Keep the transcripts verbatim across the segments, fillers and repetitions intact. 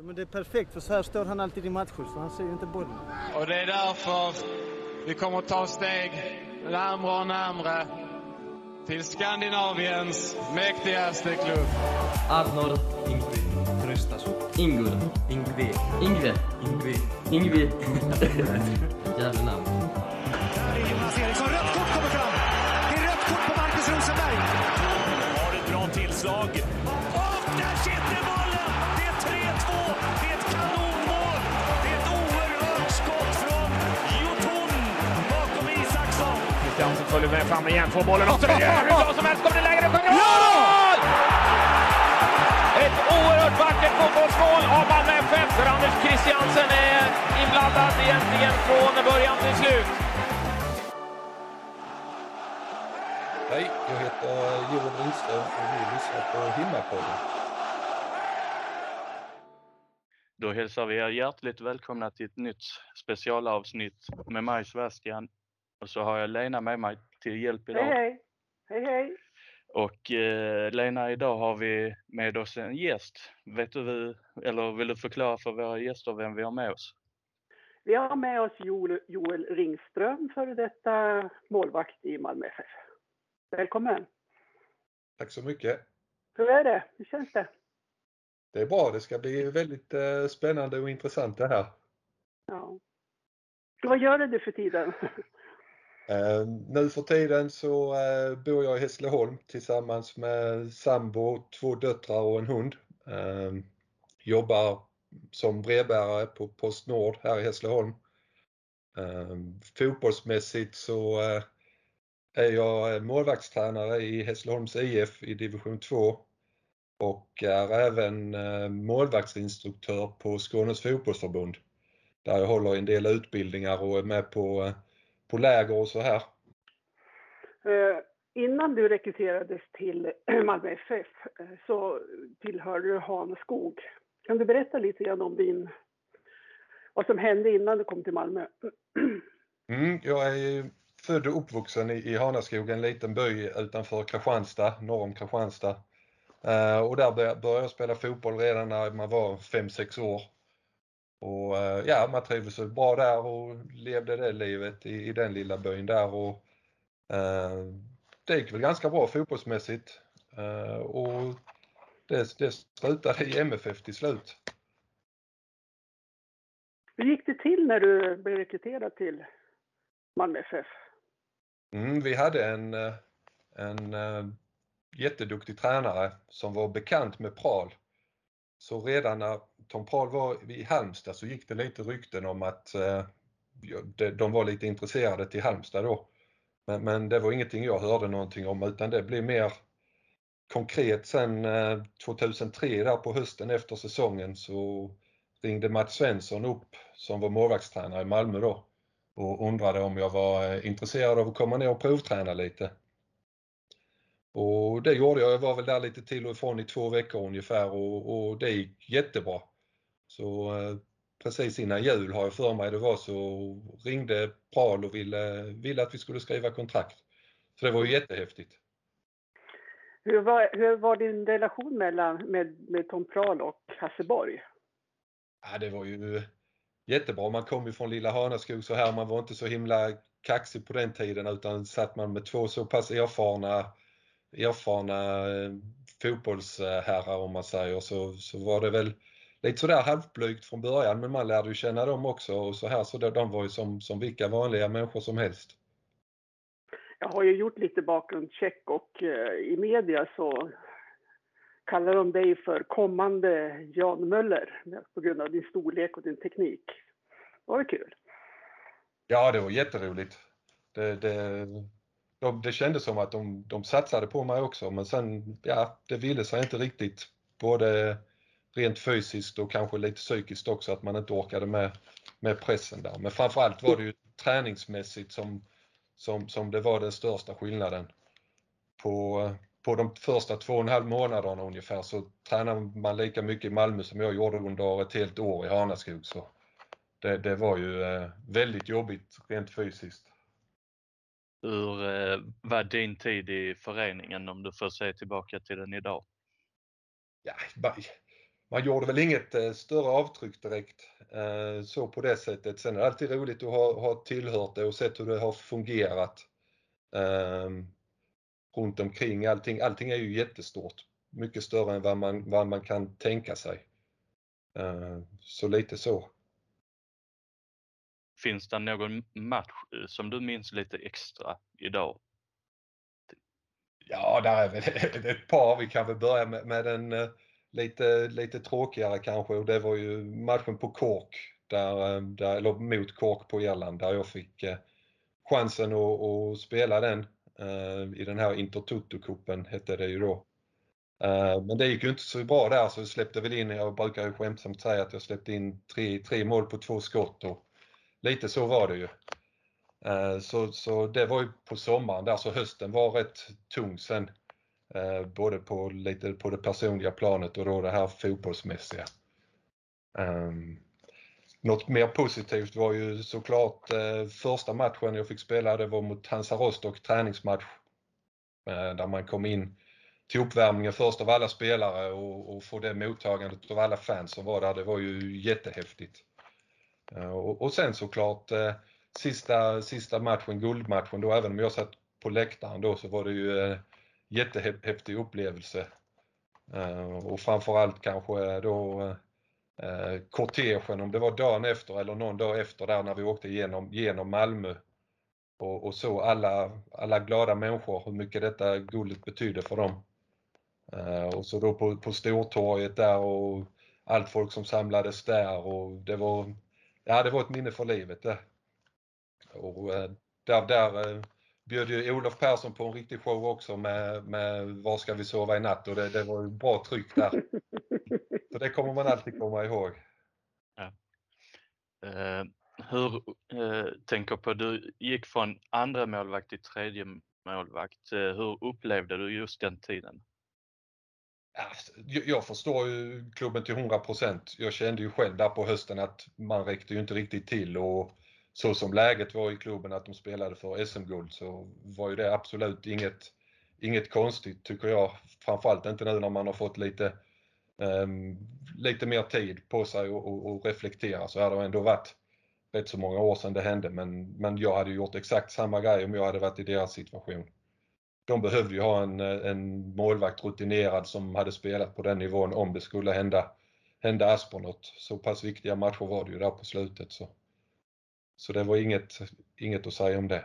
Men det är perfekt, för så här står han alltid i matcher, så han ser ju inte bollen. Och det är därför vi kommer att ta steg närmare och närmare till Skandinaviens mäktigaste klubb. Arnor Ingvi Tröstason. Ingur Ingvi Ingvi Ingvi Ingvi jävla namn. Där är Jonas Eriksson, rött kort kommer fram. Det är rött kort på Marcus Rosenberg. Har ett bra tillslag. Och där sitter bollen! Det är tre två, det är ett kanonmål. Det är ett oerhört skott från Jotun bakom Isaksson. Kristiansen följer med fram igen, får bollen och så är det hur bra som helst, kommer det lägre och sjunger mål! Ett oerhört vackert fotbollsmål av Malmö F F, där Anders Kristiansen är inblandad egentligen från början till slut. Hej, jag heter Joel Lindström och ni lyssnar på Himmelpodden. Då hälsar vi er hjärtligt välkomna till ett nytt specialavsnitt med mig, Sebastian. Och så har jag Lena med mig till hjälp idag. Hej, hej. Hej, hej. Och eh, Lena, idag har vi med oss en gäst. Vet du, eller vill du förklara för våra gäster vem vi har med oss? Vi har med oss Joel, Joel Ringström, för detta målvakt i Malmö F F. Välkommen. Tack så mycket. Hur är det? Hur känns det? Det är bra, det ska bli väldigt eh, spännande och intressant det här. Ja. Så vad gör du för tiden? Eh, nu för tiden så eh, bor jag i Hässleholm tillsammans med sambo, två döttrar och en hund. Eh, jobbar som brevbärare på PostNord här i Hässleholm. Eh, fotbollsmässigt så eh, är jag målvaktstränare i Hässleholms I F i division två och är även eh, målvaktsinstruktör på Skånes fotbollsförbund. Där jag håller en del utbildningar och är med på eh, på läger och så här. Eh, innan du rekryterades till Malmö F F eh, så tillhörde du Hanaskog. Kan du berätta lite grann om din, vad som hände innan du kom till Malmö? Mm, jag är född och uppvuxen i, i Hanaskog, en liten by utanför Kristianstad, norr om Kristianstad. Eh, och där började jag spela fotboll redan när man var fem sex år. Och ja, man trivdes bra där och levde det livet i, i den lilla byn där. Och eh, det gick väl ganska bra fotbollsmässigt. Eh, och det, det slutade i M F F till slut. Hur gick det till när du blev rekryterad till Malmö F F? Mm, vi hade en, en uh, jätteduktig tränare som var bekant med Pral. Så redan när Tom Pral var i Halmstad så gick det lite rykten om att uh, de, de var lite intresserade till Halmstad då. Men, men det var ingenting jag hörde någonting om, utan det blev mer konkret sen uh, tjugohundratre där på hösten efter säsongen så ringde Mats Svensson upp som var målvaktstränare i Malmö då och undrade om jag var intresserad av att komma ner och provträna lite. Och det gjorde jag. Jag var väl där lite till och ifrån i två veckor ungefär och, och det gick jättebra. Så eh, precis innan jul har jag för mig det var så ringde Pral och ville, ville att vi skulle skriva kontrakt. Så det var ju jättehäftigt. Hur var, hur var din relation mellan, med, med Tom Pral och Hasseborg? Ja, det var ju jättebra. Man kom ju från lilla Hanaskog så här. Man var inte så himla kaxig på den tiden utan satt man med två så pass erfarna, erfarna eh, fotbollsherrar om man säger. Så, så var det väl lite sådär halvblygt från början men man lärde ju känna dem också och så här. Så de var ju som, som vilka vanliga människor som helst. Jag har ju gjort lite bakgrundscheck och eh, i media så kallar de dig för kommande Jan Möller på grund av din storlek och din teknik. Det var kul. Ja, det var jätteroligt. Det, det, de, det kändes som att de, de satsade på mig också. Men sen, ja, det ville sig inte riktigt. Både rent fysiskt och kanske lite psykiskt också. Att man inte orkade med, med pressen där. Men framförallt var det ju träningsmässigt som, som, som det var den största skillnaden. På... På de första två och en halv månaderna ungefär så tränade man lika mycket i Malmö som jag gjorde under ett helt år i Hanaskog. Så det, det var ju eh, väldigt jobbigt rent fysiskt. Hur eh, var din tid i föreningen om du får se tillbaka till den idag? Ja, man gjorde väl inget eh, större avtryck direkt eh, så på det sättet. Sen är det alltid roligt att ha, ha tillhört det och sett hur det har fungerat eh, runt omkring. Allting, allting är ju jättestort. Mycket större än vad man, vad man kan tänka sig. Eh, så lite så. Finns det någon match som du minns lite extra idag? Ja, där är väl ett par. Vi kan väl börja med, med den uh, lite, lite tråkigare kanske. Och det var ju matchen på Cork, där, där, eller mot Cork på Irland, där jag fick uh, chansen att, att spela den uh, i den här Intertoto-cupen hette det ju då. Uh, men det gick ju inte så bra där, så jag släppte väl in, jag brukar ju skämtsamt säga att jag släppte in tre, tre mål på två skott och lite så var det ju. Så, så det var ju på sommaren där, så hösten var rätt tung sen. Både på, lite på det personliga planet och då det här fotbollsmässiga. Um, något mer positivt var ju såklart eh, första matchen jag fick spela, det var mot Hansa Rostock, träningsmatch. Eh, där man kom in till uppvärmningen först av alla spelare och, och få det mottagandet av alla fans som var där, det var ju jättehäftigt. Eh, och, och sen såklart eh, Sista, sista matchen, guldmatchen då, även om jag satt på läktaren då, så var det ju en jättehäftig upplevelse. Uh, och framförallt kanske då uh, kortegen, om det var dagen efter eller någon dag efter där när vi åkte genom, genom Malmö och, och så alla, alla glada människor, hur mycket detta guldet betyder för dem. Uh, och så då på, på Stortorget där och allt folk som samlades där, och det var, ja, det var ett minne för livet det. Och eh, där, där eh, bjöd ju Olof Persson på en riktig show också med, med Var ska vi sova i natt, och det, det var ju bra tryck där. Så det kommer man alltid komma ihåg. Ja. Eh, hur eh, tänker på, du gick från andra målvakt till tredje målvakt. Eh, hur upplevde du just den tiden? Ja, jag förstår ju klubben till hundra procent. Jag kände ju själv där på hösten att man räckte ju inte riktigt till, och så som läget var i klubben att de spelade för S M-guld, så var ju det absolut inget, inget konstigt tycker jag. Framförallt inte nu när man har fått lite, um, lite mer tid på sig och, och, och reflektera. Så har det ändå varit rätt så många år sedan det hände, men, men jag hade gjort exakt samma grej om jag hade varit i deras situation. De behövde ju ha en, en målvakt rutinerad som hade spelat på den nivån om det skulle hända, hända Aspernoth. Så pass viktiga matcher var det ju där på slutet. Så. Så det var inget, inget att säga om det.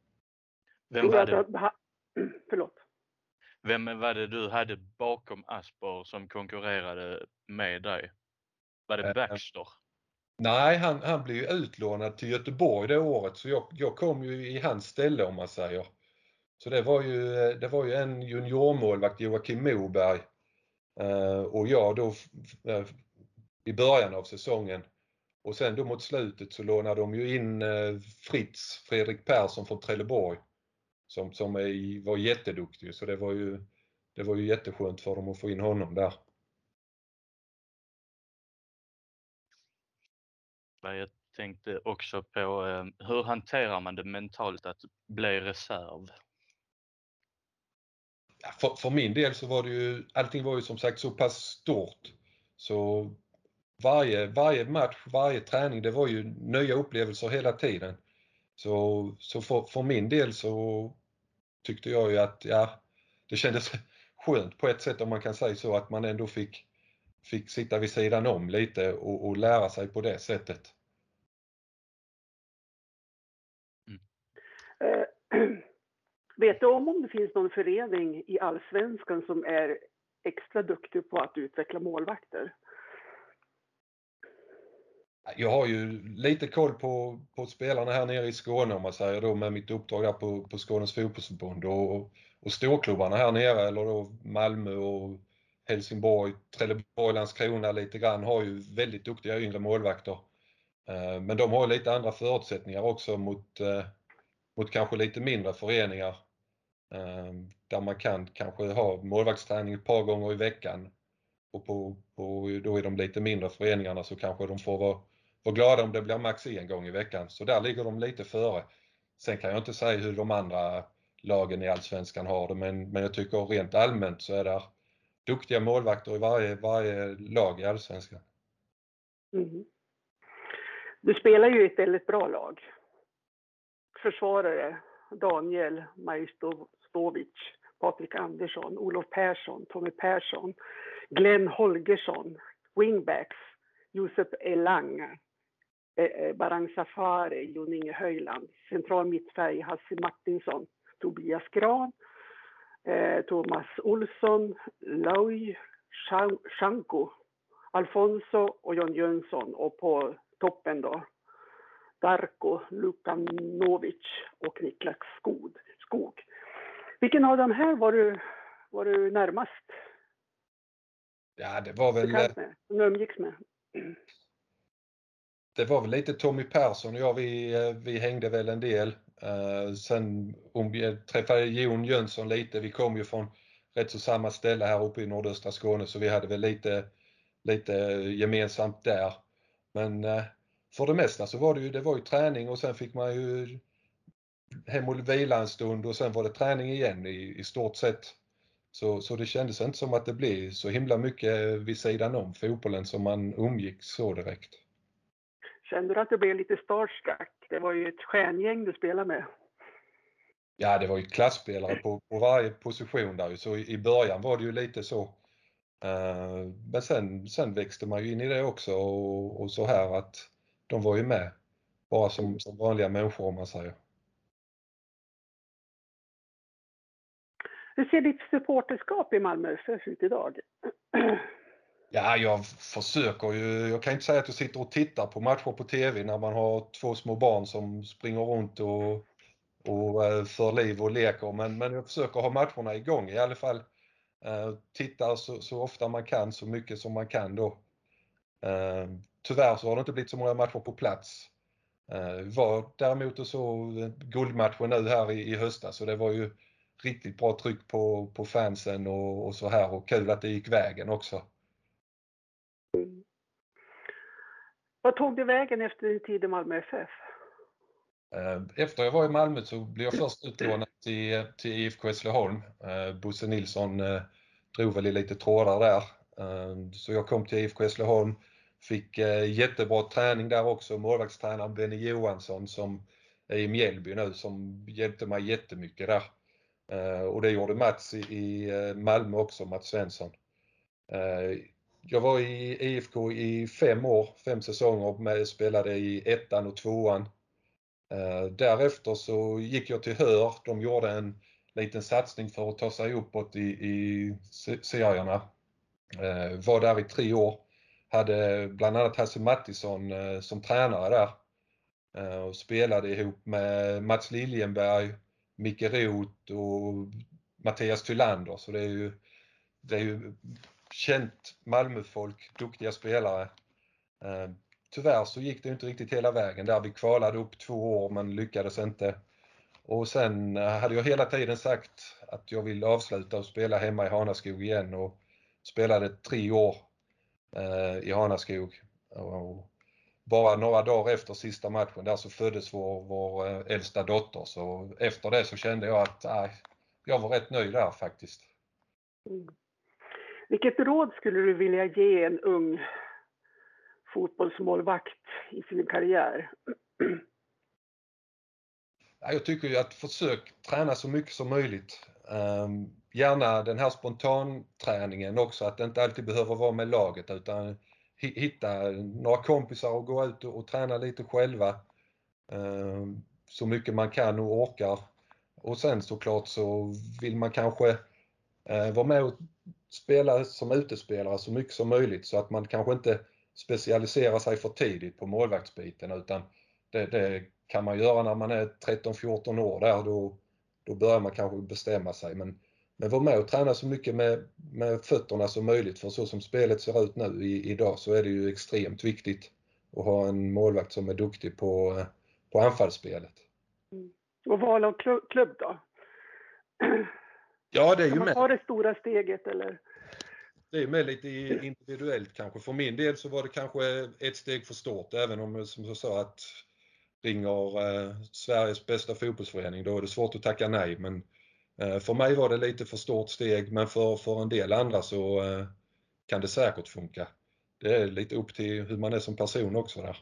Vem var det, Förlåt. vem var det du hade bakom Asper som konkurrerade med dig? Var det Baxter? Eh, nej, han, han blev ju utlånad till Göteborg det året, så jag, jag kom ju i hans ställe om man säger. Så det var ju, det var ju en juniormålvakt, Joakim Moberg, eh, och jag då eh, i början av säsongen. Och sen då mot slutet så lånade de ju in eh, Fritz, Fredrik Persson från Trelleborg, som, som är, var jätteduktig. Så det var ju, det var ju jätteskönt för dem att få in honom där. Jag tänkte också på eh, hur hanterar man det mentalt att bli reserv? Ja, för, för min del så var det ju, allting var ju som sagt så pass stort. Så varje, varje match, varje träning, det var ju nya upplevelser hela tiden. Så, så för, för min del så tyckte jag ju att ja, det kändes skönt på ett sätt, om man kan säga så, att man ändå fick, fick sitta vid sidan om lite och, och lära sig på det sättet. Mm. Uh, vet du om om det finns någon förening i Allsvenskan som är extra duktig på att utveckla målvakter? Jag har ju lite koll på, på spelarna här nere i Skåne, om man säger då, med mitt uppdrag där på, på Skånes fotbollsförbund, och, och storklubbarna här nere, eller då Malmö och Helsingborg, Trelleborg, Landskrona lite grann, har ju väldigt duktiga yngre målvakter. Men de har lite andra förutsättningar också mot, mot kanske lite mindre föreningar, där man kan kanske ha målvaktsträning ett par gånger i veckan. Och på, på, då är de lite mindre föreningarna så kanske de får vara, vara glada om det blir max en gång i veckan. Så där ligger de lite före. Sen kan jag inte säga hur de andra lagen i Allsvenskan har det, men, men jag tycker rent allmänt så är det duktiga målvakter i varje, varje lag i Allsvenskan. Mm. Du spelar ju i ett väldigt bra lag. Försvarare Daniel Majstovic, Patrik Andersson, Olof Persson, Tommy Persson, Glenn Holgersson, wingbacks Josef Elanga, eh, Barang Safari, Jon Inge Höjland, central mittfärg Hasse Martinsson, Tobias Gran, eh, Thomas Olsson, Lauj Shanko, Alfonso och John Jönsson, och på toppen då Darko Lukanovic och Niklas Skog. Skog. Vilken av de här var du, var du närmast? Ja, det var väl... Med, som du umgicks med? Det var väl lite Tommy Persson och jag, vi, vi hängde väl en del. Uh, sen om vi träffade Jon Jönsson lite, vi kom ju från rätt så samma ställe här uppe i nordöstra Skåne, så vi hade väl lite, lite gemensamt där. Men uh, för det mesta så var det ju, det var ju träning, och sen fick man ju hem och vila en stund, och sen var det träning igen i, i stort sett. Så, så det kändes inte som att det blev så himla mycket vid sidan om fotbollen som man umgick så direkt. Kände du att det blev lite starstruck? Det var ju ett stjärngäng du spelade med. Ja, det var ju klassspelare på, på varje position där. Så i, i början var det ju lite så. Uh, men sen, sen växte man ju in i det också, och, och så här att de var ju med. Bara som, som vanliga människor, om man säger. Hur ser ditt supporterskap i Malmö F F ut idag? Ja, jag försöker ju. Jag kan inte säga att jag sitter och tittar på matcher på tv när man har två små barn som springer runt och, och för liv och leker. Men, men jag försöker ha matcherna igång i alla fall. Uh, tittar så, så ofta man kan, så mycket som man kan då. Uh, tyvärr så har det inte blivit så många matcher på plats. Uh, var däremot och så guldmatchen nu här i, i höstas, så det var ju riktigt bra tryck på, på fansen och, och så här, och kul att det gick vägen också. Mm. Vad tog du vägen efter din tid i Malmö F F? Efter jag var i Malmö så blev jag först utlånad till, till I F K Hässleholm. Bosse Nilsson drog väl i lite trådar där. Så jag kom till I F K Hässleholm, fick jättebra träning där också. Målvaktstränaren Benny Johansson som är i Mjällby nu, som hjälpte mig jättemycket där. Och det gjorde Mats i Malmö också, Mats Svensson. Jag var i I F K i fem år, fem säsonger, med, spelade i ettan och tvåan. Därefter så gick jag till Hör. De gjorde en liten satsning för att ta sig uppåt i, i serierna. Var där i tre år. Hade bland annat Hasse Mattisson som tränare där. Och spelade ihop med Mats Liljenberg, Micke Roth och Mattias Tylander. Så det är ju, det är ju känt Malmöfolk, duktiga spelare. Tyvärr så gick det inte riktigt hela vägen där. Vi kvalade upp två år men lyckades inte. Och sen hade jag hela tiden sagt att jag vill avsluta och spela hemma i Hanaskog igen, och spelade tre år i Hanaskog. Och bara några dagar efter sista matchen där så föddes vår, vår äldsta dotter. Så efter det så kände jag att äh, jag var rätt nöjd där faktiskt. Mm. Vilket råd skulle du vilja ge en ung fotbollsmålvakt i sin karriär? Jag tycker ju att försök träna så mycket som möjligt. Um, gärna den här spontanträningen också, att det inte alltid behöver vara med laget, utan hitta några kompisar och gå ut och, och träna lite själva. Um, så mycket man kan och orkar. Och sen såklart så vill man kanske uh, vara med och spela som utespelare så mycket som möjligt, så att man kanske inte specialiserar sig för tidigt på målvaktsbiten, utan det, det kan man göra när man är tretton fjorton år där, då, då börjar man kanske bestämma sig. Men, men var med och träna så mycket med, med fötterna som möjligt, för så som spelet ser ut nu i, idag så är det ju extremt viktigt att ha en målvakt som är duktig på, på anfallsspelet. Mm. Och val av klubb då? Ja, det är ju kan man med. ta det stora steget eller? Det är med lite individuellt kanske. För min del så var det kanske ett steg för stort, även om, som jag sa, att ringer eh, Sveriges bästa fotbollsförening, då är det svårt att tacka nej. Men Eh, för mig var det lite för stort steg, men för, för en del andra så eh, kan det säkert funka. Det är lite upp till hur man är som person också där.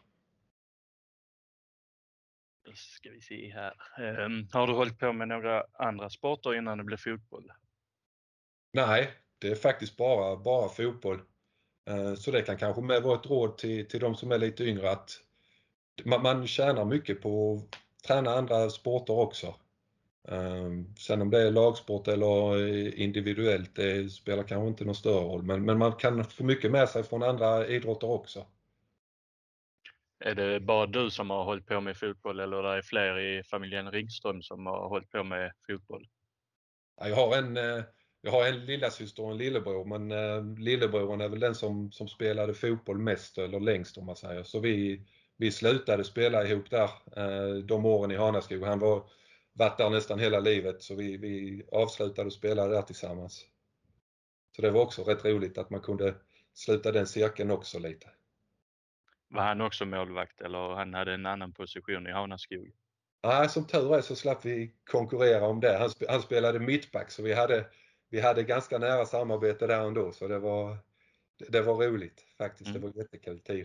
Då ska vi se här. Um, har du hållit på med några andra sporter innan det blev fotboll? Nej, det är faktiskt bara, bara fotboll. Uh, så det kan kanske med vara ett råd till, till de som är lite yngre att man, man tjänar mycket på att träna andra sporter också. Um, sen om det är lagsport eller individuellt, det spelar kanske inte någon större roll. Men, men man kan få mycket med sig från andra idrotter också. Är det bara du som har hållit på med fotboll eller är det fler i familjen Ringström som har hållit på med fotboll? Jag har en, jag har en lilla syster och en lillebror, men lillebroren är väl den som, som spelade fotboll mest eller längst om man säger. Så vi, vi slutade spela ihop där de åren i Hanaskog. Han var varit där nästan hela livet, så vi, vi avslutade och spelade där tillsammans. Så det var också rätt roligt att man kunde sluta den cirkeln också lite. Var han också målvakt eller han hade en annan position i Hanaskog? Nej, som tur är så slapp vi konkurrera om det. Han, sp- han spelade mittback, så vi hade, vi hade ganska nära samarbete där ändå. Så det var, det, det var roligt faktiskt. Mm. Det var jättekul tid.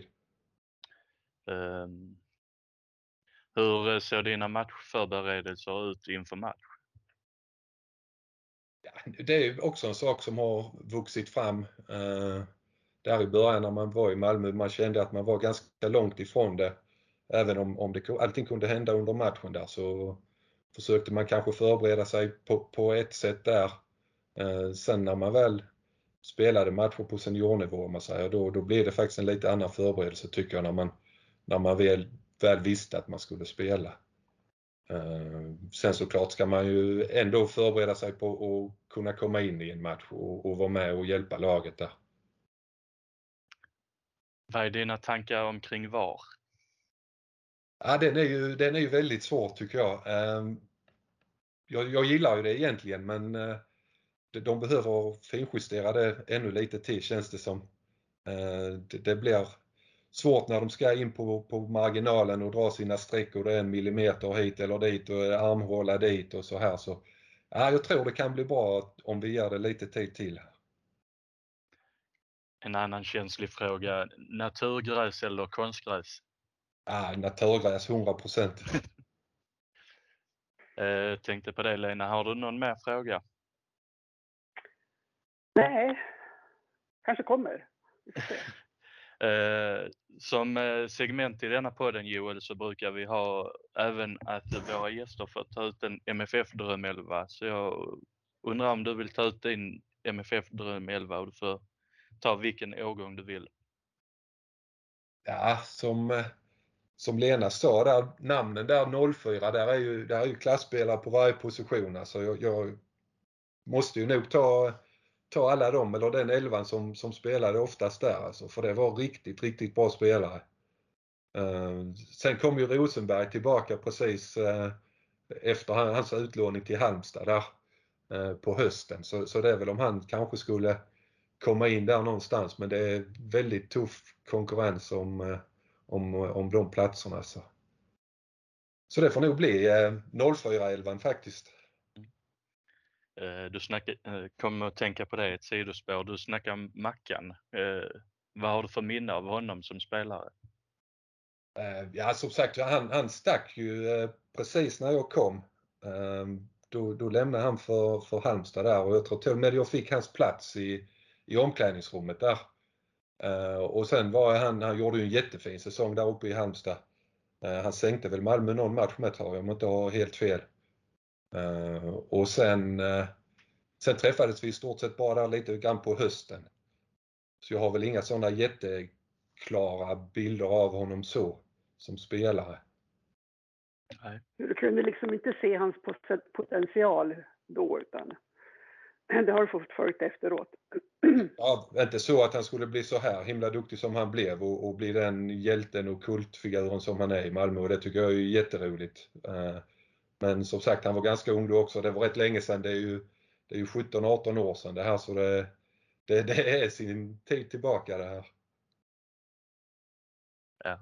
Um, hur såg dina matchförberedelser ut inför match? Ja, det är också en sak som har vuxit fram. Uh, där i början när man var i Malmö, man kände att man var ganska långt ifrån det. Även om, om det, allting kunde hända under matchen där, så försökte man kanske förbereda sig på, på ett sätt där. Eh, sen när man väl spelade matcher på seniornivå, om man säger, då, då blev det faktiskt en lite annan förberedelse tycker jag, när man, när man väl, väl visste att man skulle spela. Eh, sen såklart ska man ju ändå förbereda sig på att kunna komma in i en match och, och vara med och hjälpa laget där. Vad är dina tankar omkring V A R? Ja, den är ju, den är ju väldigt svår tycker jag. Jag, jag gillar ju det egentligen, men de behöver finjustera det ännu lite till, känns det som. Det, det blir svårt när de ska in på, på marginalen och dra sina streck och det är en millimeter hit eller dit och armhåla dit och så här. Så, ja, jag tror det kan bli bra om vi ger det lite tid till. En annan känslig fråga, naturgräs eller konstgräs? Ja, naturgräs hundra procent. Jag tänkte på det, Lena. Har du någon mer fråga? Nej, kanske kommer. Eh, som segment i denna podden, Joel, så brukar vi ha även att våra gäster får ta ut en M F F-drömelva. Så jag undrar om du vill ta ut din M F F-drömelva och du får ta vilken årgång du vill. Ja, som, som Lena sa där, namnen där noll fyra, där är ju, där är ju klassspelare på varje position. Alltså jag, jag måste ju nog ta... ta alla dem, eller den elvan som, som spelade oftast där, alltså, för det var riktigt, riktigt bra spelare. Uh, sen kom ju Rosenberg tillbaka precis uh, efter hans utlåning till Halmstad där uh, på hösten, så, så det är väl om han kanske skulle komma in där någonstans, men det är väldigt tuff konkurrens om, uh, om, om de platserna. Så, så det får nog bli uh, noll fyra elvan faktiskt. Du snackar, kom att tänka på det, ett sidospår. Du snackar om Mackan. Eh, vad har du för minne av honom som spelare? Eh, ja, som sagt, han, han stack ju eh, precis när jag kom. Eh, då, då lämnade han för, för Halmstad där, och jag tror till och med jag fick hans plats i, i omklädningsrummet där. Eh, och sen var han, han gjorde ju en jättefin säsong där uppe i Halmstad. Eh, han sänkte väl Malmö någon match med, tror jag, om jag inte har helt fel. Uh, och sen, uh, sen träffades vi i stort sett bara där lite grann på hösten. Så jag har väl inga sådana jätteklara bilder av honom så som spelare. Nej. Du kunde liksom inte se hans potential då, utan det har du fått följt efteråt. Ja, inte så att han skulle bli så här himla duktig som han blev och, och bli den hjälten och kultfiguren som han är i Malmö, och det tycker jag är jätteroligt. Uh, Men som sagt, han var ganska ung då också. Det var rätt länge sedan. Det är ju, det är ju sjutton arton år sedan det här. Så det, det, det är sin tid tillbaka det här. Ja.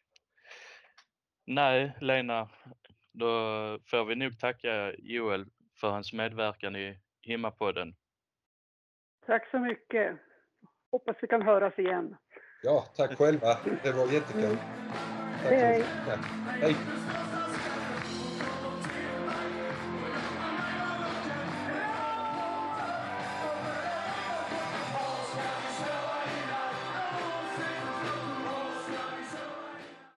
Nej, Lena. Då får vi nog tacka Joel för hans medverkan i Himmapodden. Tack så mycket. Hoppas vi kan höras igen. Ja, tack själva. Det var jättekul. Tack så Hej. mycket. Hej.